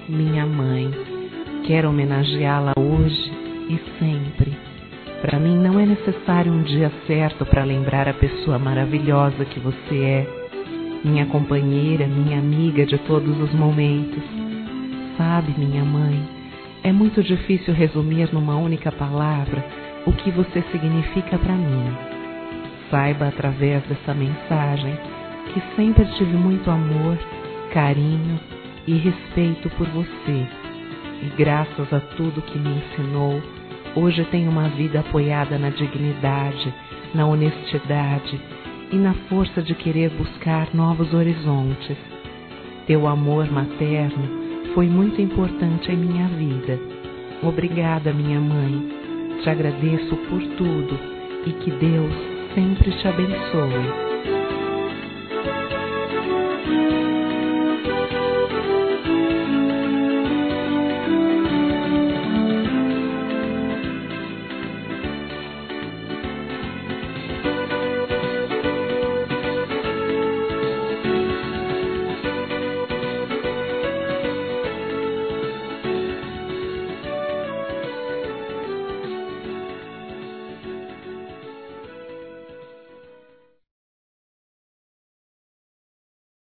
minha mãe. Quero homenageá-la hoje e sempre. Para mim não é necessário um dia certo para lembrar a pessoa maravilhosa que você é, minha companheira, minha amiga de todos os momentos. Sabe, minha mãe, é muito difícil resumir numa única palavra o que você significa para mim. Saiba através dessa mensagem que sempre tive muito amor, carinho e respeito por você. E graças a tudo que me ensinou, hoje tenho uma vida apoiada na dignidade, na honestidade e na força de querer buscar novos horizontes. Teu amor materno foi muito importante em minha vida. Obrigada, minha mãe. Te agradeço por tudo e que Deus sempre te abençoe.